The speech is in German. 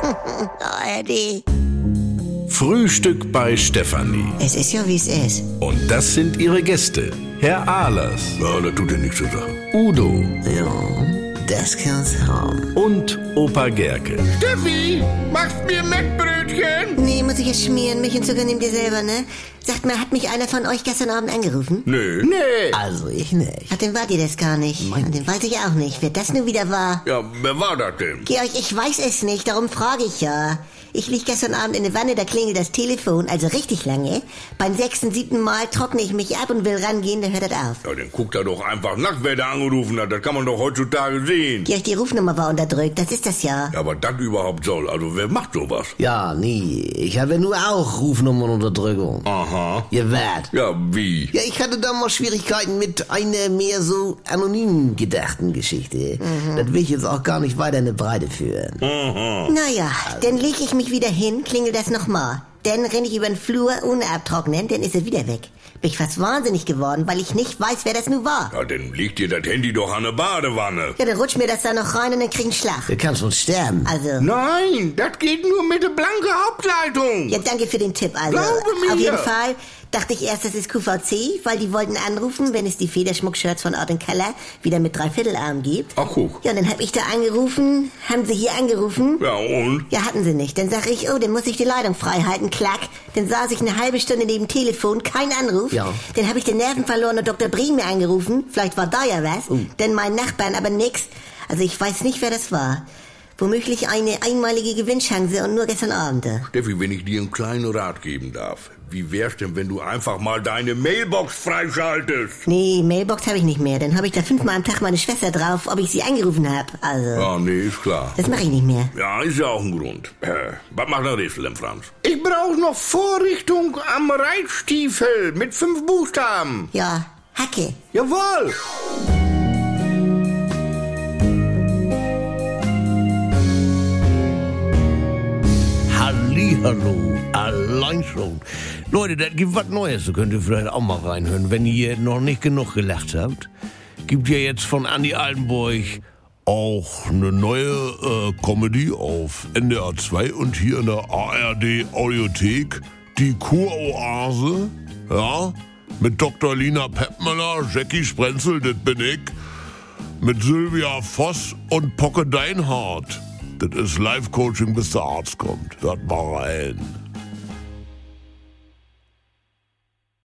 ARD. Frühstück bei Stefanie. Es ist ja, wie es ist. Und das sind ihre Gäste. Herr Ahlers. Ja, das tut ja nichts zur Sache. Udo. Ja, das kann's haben. Und Opa Gerke. Steffi, machst mir Mettbrötchen? Nee, muss ich jetzt schmieren. Milchenzücker nehmt ihr selber, ne? Sagt mal, hat mich einer von euch gestern Abend angerufen? Nee. Also ich nicht. Ach, dann wart ihr das gar nicht. Dann weiß ich auch nicht, wer das nun wieder war. Ja, wer war das denn? Georg, ich weiß es nicht, darum frage ich ja. Ich lieg gestern Abend in der Wanne, da klingelt das Telefon, also richtig lange. Beim 6., 7. Mal trockne ich mich ab und will rangehen, dann hört das auf. Ja, dann guckt er doch einfach nach, wer da angerufen hat. Das kann man doch heutzutage sehen. Georg, die Rufnummer war unterdrückt, das ist das ja. Ja, aber das überhaupt soll. Also, wer macht sowas? Ja, nee, ich habe nur auch Rufnummernunterdrückung. Aha. Ihr werdet. Ja, wie? Ja, ich hatte da mal Schwierigkeiten mit einer mehr so anonym gedachten Geschichte. Das will ich jetzt auch gar nicht weiter in die Breite führen. Naja, dann leg ich mich wieder hin, klingelt das nochmal. Dann renn ich über den Flur ohne abtrocknen, dann ist er wieder weg. Bin ich fast wahnsinnig geworden, weil ich nicht weiß, wer das nun war. Ja, dann liegt dir das Handy doch an der Badewanne. Ja, dann rutscht mir das da noch rein und dann krieg ich einen Schlag. Du kannst uns sterben. Also, Nein, das geht nur mit der blanken Hauptleitung. ja, danke für den Tipp, also. Glaube mir. Auf jeden Fall dachte ich erst, das ist QVC, weil die wollten anrufen, wenn es die Federschmuck-Shirts von Ort & Keller wieder mit Dreiviertelarm gibt. Ach, guck. Ja, dann hab ich da angerufen, haben sie hier angerufen. Ja, und? Ja, hatten sie nicht. Dann sag ich, oh, dann muss ich die Leitung frei halten, klack. Dann saß ich eine halbe Stunde neben dem Telefon, kein Anruf. Ja. Dann habe ich den Nerven verloren und Dr. Brehme angerufen. Vielleicht war da ja was. Denn mein Nachbarn, aber nix. Also ich weiß nicht, wer das war. Womöglich eine einmalige Gewinnchance und nur gestern Abend. Steffi, wenn ich dir einen kleinen Rat geben darf. Wie wär's denn, wenn du einfach mal deine Mailbox freischaltest? Nee, Mailbox habe ich nicht mehr. Dann habe ich da 5-mal am Tag meine Schwester drauf, ob ich sie angerufen habe. Also, Ja, nee, ist klar. das mache ich nicht mehr. Ja, ist ja auch ein Grund. Was macht der Rätsel denn, Franz? Ich brauche noch Vorrichtung am Reitstiefel mit 5 Buchstaben. Ja, Hacke. Jawohl. Hallihallo, allein schon. Leute, das gibt was Neues, da könnt ihr vielleicht auch mal reinhören, wenn ihr noch nicht genug gelacht habt. Gibt ja jetzt von Andi Altenburg auch eine neue Comedy auf NDR 2 und hier in der ARD Audiothek, die Kuroase, ja, mit Dr. Lina Peppmüller, Jackie Sprenzel, das bin ich, mit Sylvia Voss und Pocke Deinhardt. Das ist Live-Coaching, bis der Arzt kommt. Hört mal rein.